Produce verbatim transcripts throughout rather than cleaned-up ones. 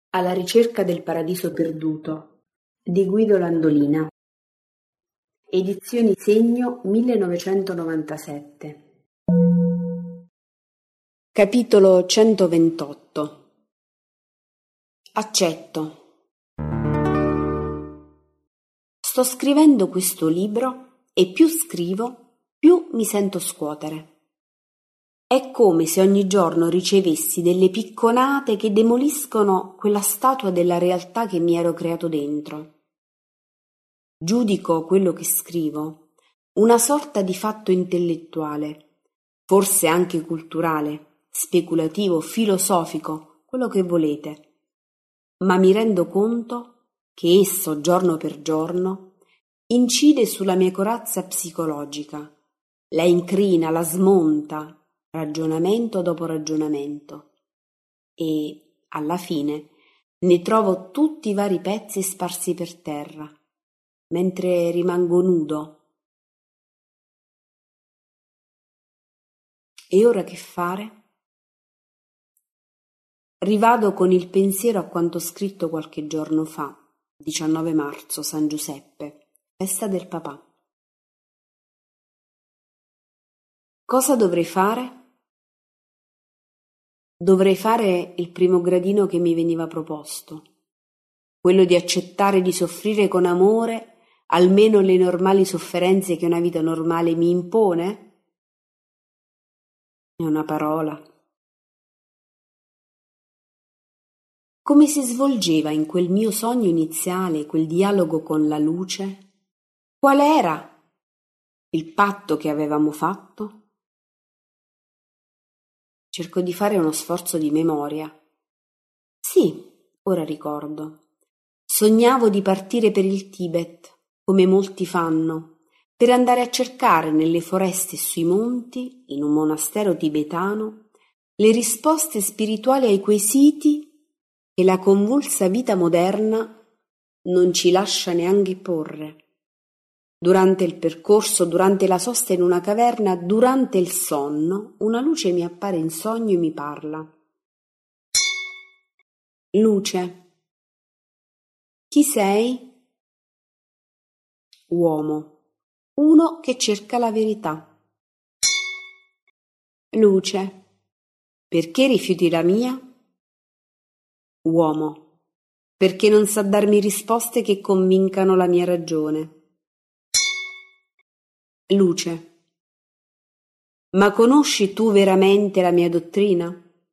Alla ricerca del paradiso perduto di Guido Landolina. Edizioni Segno millenovecentonovantasette. Capitolo centoventotto. Accetto. Sto scrivendo questo libro e più scrivo, più mi sento scuotere. È come se ogni giorno ricevessi delle picconate che demoliscono quella statua della realtà che mi ero creato dentro. Giudico quello che scrivo una sorta di fatto intellettuale, forse anche culturale, speculativo, filosofico, quello che volete, ma mi rendo conto che esso, giorno per giorno, incide sulla mia corazza psicologica, la incrina, la smonta, ragionamento dopo ragionamento, e, alla fine, ne trovo tutti i vari pezzi sparsi per terra, mentre rimango nudo. E ora che fare? Rivado con il pensiero a quanto scritto qualche giorno fa, diciannove marzo, San Giuseppe, festa del papà. Cosa dovrei fare? Dovrei fare il primo gradino che mi veniva proposto, quello di accettare di soffrire con amore almeno le normali sofferenze che una vita normale mi impone? È una parola. Come si svolgeva in quel mio sogno iniziale quel dialogo con la luce? Qual era il patto che avevamo fatto? Cerco di fare uno sforzo di memoria. Sì, ora ricordo. Sognavo di partire per il Tibet, come molti fanno, per andare a cercare nelle foreste e sui monti, in un monastero tibetano, le risposte spirituali ai quesiti che la convulsa vita moderna non ci lascia neanche porre. Durante il percorso, durante la sosta in una caverna, durante il sonno, una luce mi appare in sogno e mi parla. Luce. Chi sei? Uomo. Uno che cerca la verità. Luce. Perché rifiuti la mia? Uomo. Perché non sa darmi risposte che convincano la mia ragione. Luce. Ma conosci tu veramente la mia dottrina?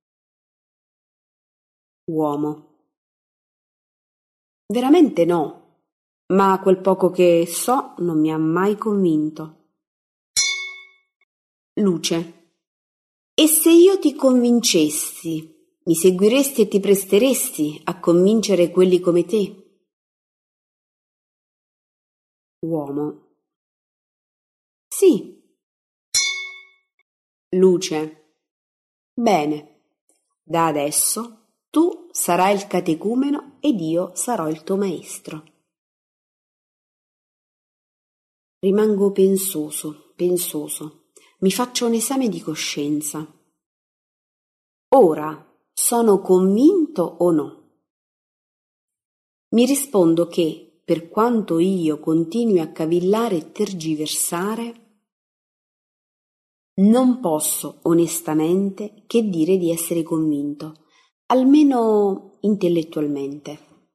Uomo. Veramente no, ma quel poco che so non mi ha mai convinto. Luce. E se io ti convincessi, mi seguiresti e ti presteresti a convincere quelli come te? Uomo. Sì. Luce. Bene, da adesso tu sarai il catecumeno ed io sarò il tuo maestro. Rimango pensoso, pensoso. Mi faccio un esame di coscienza. Ora sono convinto o no? Mi rispondo che, per quanto io continui a cavillare e tergiversare, non posso onestamente che dire di essere convinto, almeno intellettualmente.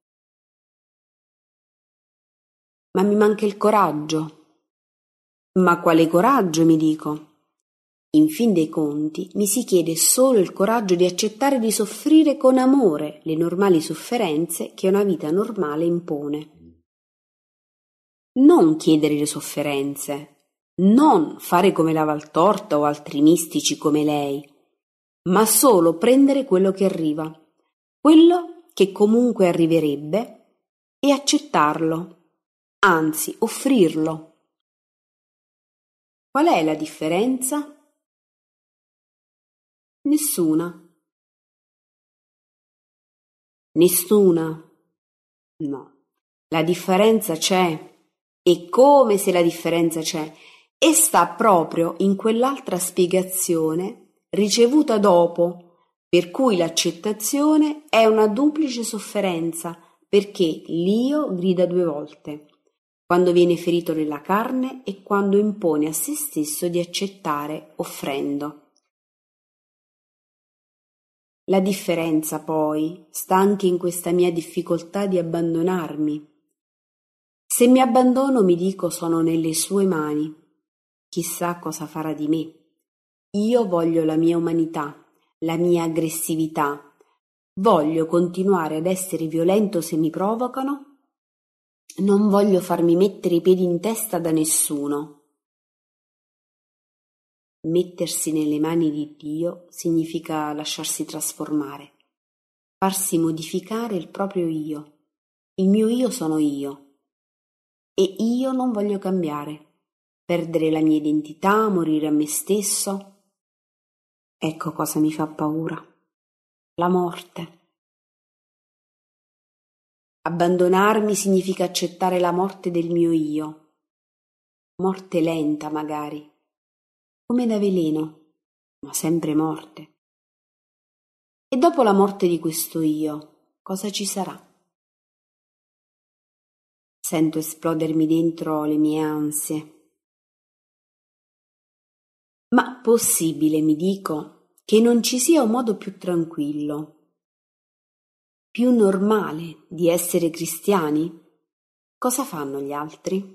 Ma mi manca il coraggio. Ma quale coraggio, mi dico? In fin dei conti mi si chiede solo il coraggio di accettare di soffrire con amore le normali sofferenze che una vita normale impone. Non chiedere le sofferenze. Non fare come la Valtorta o altri mistici come lei, ma solo prendere quello che arriva, quello che comunque arriverebbe, e accettarlo, anzi offrirlo. Qual è la differenza? Nessuna. Nessuna? No. La differenza c'è, e come se la differenza c'è, e sta proprio in quell'altra spiegazione ricevuta dopo, Per cui l'accettazione è una duplice sofferenza, perché l'io grida due volte, quando viene ferito nella carne e quando impone a se stesso di accettare offrendo. La differenza, poi, sta anche in questa mia difficoltà di abbandonarmi. Se mi abbandono, mi dico, sono nelle sue mani. Chissà cosa farà di me. Io voglio la mia umanità, la mia aggressività. Voglio continuare ad essere violento se mi provocano. Non voglio farmi mettere i piedi in testa da nessuno. Mettersi nelle mani di Dio significa lasciarsi trasformare, farsi modificare il proprio io. Il mio io sono io e io non voglio cambiare, perdere la mia identità, morire a me stesso. Ecco cosa mi fa paura: la morte. Abbandonarmi significa accettare la morte del mio io, morte lenta magari, come da veleno, ma sempre morte. E dopo la morte di questo io, cosa ci sarà? Sento esplodermi dentro le mie ansie. Ma possibile, mi dico, che non ci sia un modo più tranquillo, più normale di essere cristiani? Cosa fanno gli altri?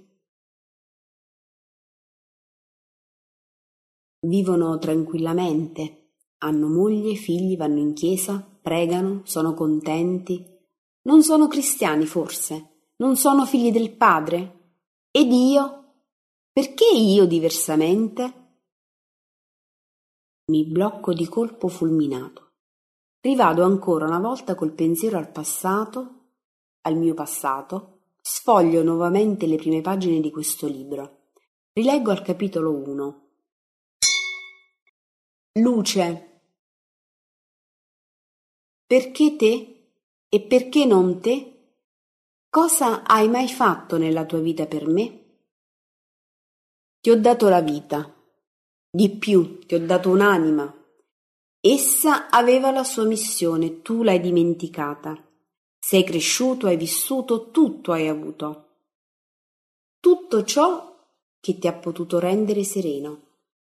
Vivono tranquillamente, hanno moglie, figli, vanno in chiesa, pregano, sono contenti. Non sono cristiani forse? Non sono figli del Padre? Ed io? Perché io diversamente? Mi blocco di colpo fulminato. Rivado ancora una volta col pensiero al passato, al mio passato, sfoglio nuovamente le prime pagine di questo libro. Rileggo al capitolo uno. Luce. Perché te? E perché non te? Cosa hai mai fatto nella tua vita per me? Ti ho dato la vita. Di più, ti ho dato un'anima. Essa aveva la sua missione, tu l'hai dimenticata. Sei cresciuto, hai vissuto, tutto hai avuto. Tutto ciò che ti ha potuto rendere sereno.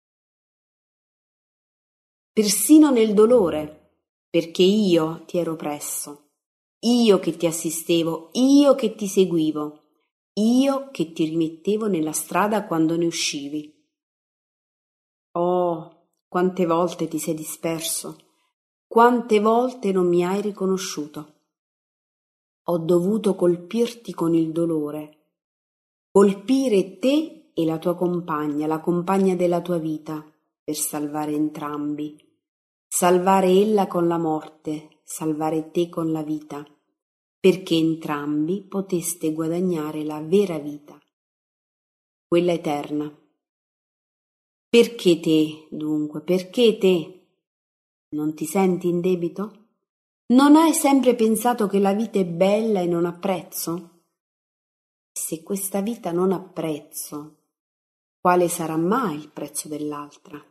Persino nel dolore, perché io ti ero presso, io che ti assistevo, io che ti seguivo, io che ti rimettevo nella strada quando ne uscivi. Oh, quante volte ti sei disperso, quante volte non mi hai riconosciuto. Ho dovuto colpirti con il dolore, colpire te e la tua compagna, la compagna della tua vita, per salvare entrambi. Salvare ella con la morte, salvare te con la vita, perché entrambi poteste guadagnare la vera vita, quella eterna. Perché te, dunque, perché te? Non ti senti in debito? Non hai sempre pensato che la vita è bella e non ha prezzo? Se questa vita non ha prezzo, quale sarà mai il prezzo dell'altra?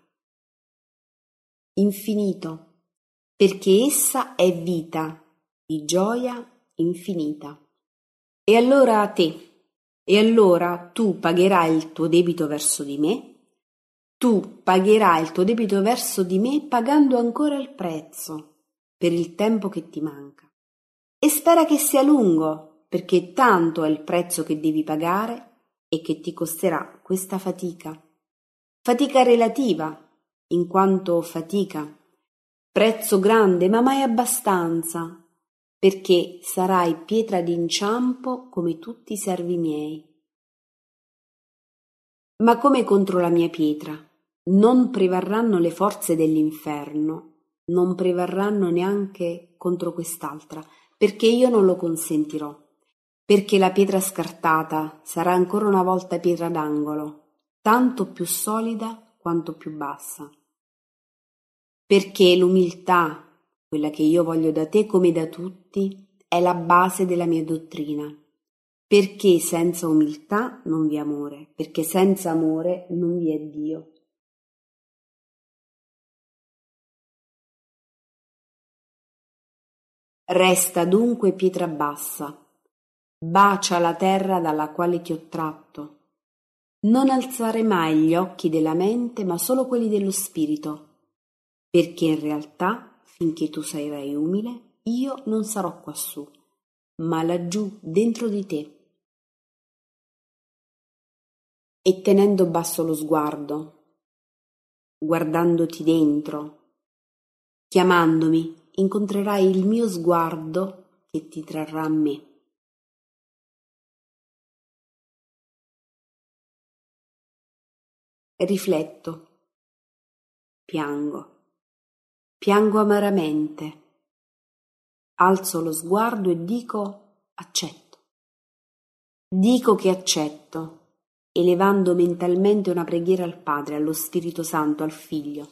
Infinito. Perché essa è vita, di gioia infinita. E allora a te, e allora tu pagherai il tuo debito verso di me, tu pagherai il tuo debito verso di me pagando ancora il prezzo per il tempo che ti manca. E spera che sia lungo, perché tanto è il prezzo che devi pagare e che ti costerà questa fatica. Fatica relativa, in quanto fatica. Prezzo grande, ma mai abbastanza, perché sarai pietra d'inciampo come tutti i servi miei. Ma come contro la mia pietra non prevarranno le forze dell'inferno, non prevarranno neanche contro quest'altra, perché io non lo consentirò, perché la pietra scartata sarà ancora una volta pietra d'angolo, tanto più solida quanto più bassa. Perché l'umiltà, quella che io voglio da te come da tutti, è la base della mia dottrina. Perché senza umiltà non vi è amore, perché senza amore non vi è Dio. Resta dunque pietra bassa, bacia la terra dalla quale ti ho tratto. Non alzare mai gli occhi della mente, ma solo quelli dello spirito, perché in realtà, finché tu sarai umile, io non sarò quassù, ma laggiù dentro di te. E tenendo basso lo sguardo, guardandoti dentro, chiamandomi, incontrerai il mio sguardo che ti trarrà a me. Rifletto, piango, piango amaramente, alzo lo sguardo e dico accetto. Dico che accetto, elevando mentalmente una preghiera al Padre, allo Spirito Santo, al Figlio.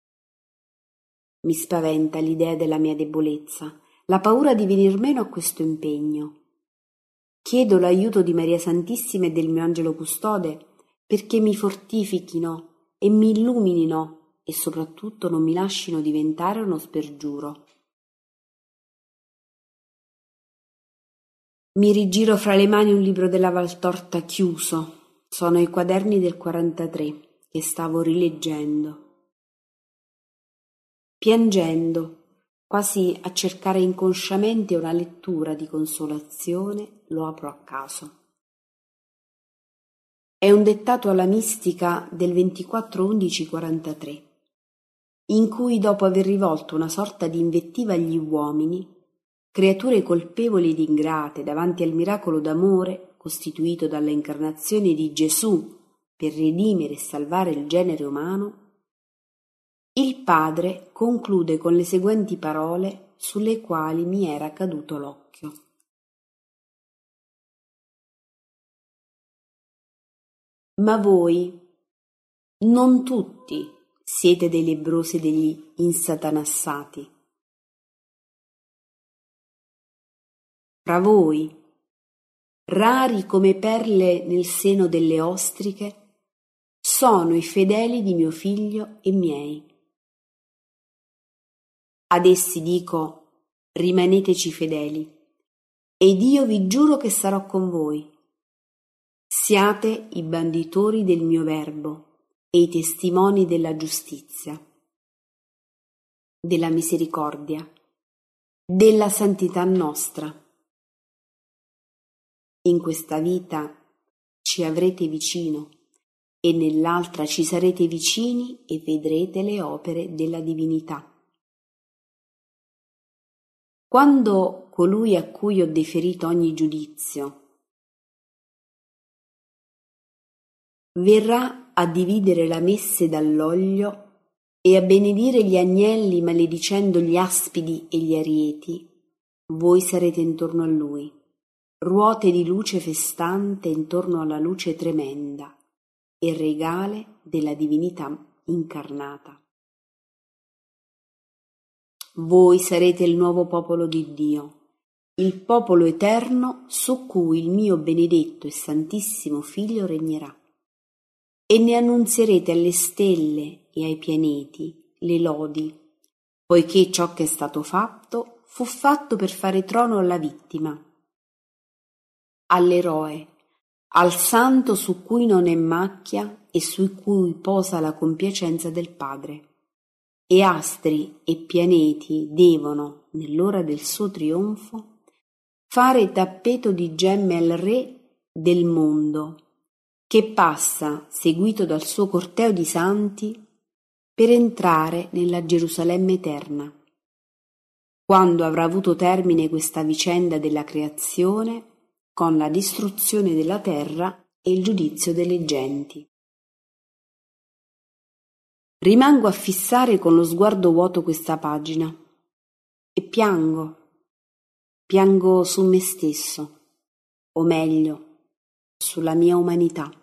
Mi spaventa l'idea della mia debolezza, la paura di venir meno a questo impegno. Chiedo l'aiuto di Maria Santissima e del mio angelo custode perché mi fortifichino e mi illuminino e soprattutto non mi lascino diventare uno spergiuro. Mi rigiro fra le mani un libro della Valtorta chiuso. Sono i quaderni del quarantatré che stavo rileggendo. Piangendo, quasi a cercare inconsciamente una lettura di consolazione, lo apro a caso. È un dettato alla mistica del ventiquattro undici quarantatré, in cui dopo aver rivolto una sorta di invettiva agli uomini, creature colpevoli ed ingrate davanti al miracolo d'amore costituito dalla incarnazione di Gesù per redimere e salvare il genere umano, il Padre conclude con le seguenti parole sulle quali mi era caduto l'occhio. Ma voi, non tutti, siete dei lebbrosi e degli insatanassati. Fra voi, rari come perle nel seno delle ostriche, sono i fedeli di mio figlio e miei. Ad essi dico, rimaneteci fedeli, ed io vi giuro che sarò con voi. Siate i banditori del mio verbo e i testimoni della giustizia, della misericordia, della santità nostra. In questa vita ci avrete vicino e nell'altra ci sarete vicini e vedrete le opere della divinità. Quando colui a cui ho deferito ogni giudizio verrà a dividere la messe dall'olio e a benedire gli agnelli maledicendo gli aspidi e gli arieti, voi sarete intorno a lui, ruote di luce festante intorno alla luce tremenda e regale della divinità incarnata. Voi sarete il nuovo popolo di Dio, il popolo eterno su cui il mio benedetto e santissimo Figlio regnerà. E ne annunzierete alle stelle e ai pianeti le lodi, poiché ciò che è stato fatto fu fatto per fare trono alla vittima, all'eroe, al santo su cui non è macchia e su cui posa la compiacenza del Padre. E astri e pianeti devono, nell'ora del suo trionfo, fare tappeto di gemme al Re del mondo, che passa, seguito dal suo corteo di santi, per entrare nella Gerusalemme eterna. Quando avrà avuto termine questa vicenda della creazione, con la distruzione della terra e il giudizio delle genti. Rimango a fissare con lo sguardo vuoto questa pagina e piango, piango su me stesso, o meglio, sulla mia umanità.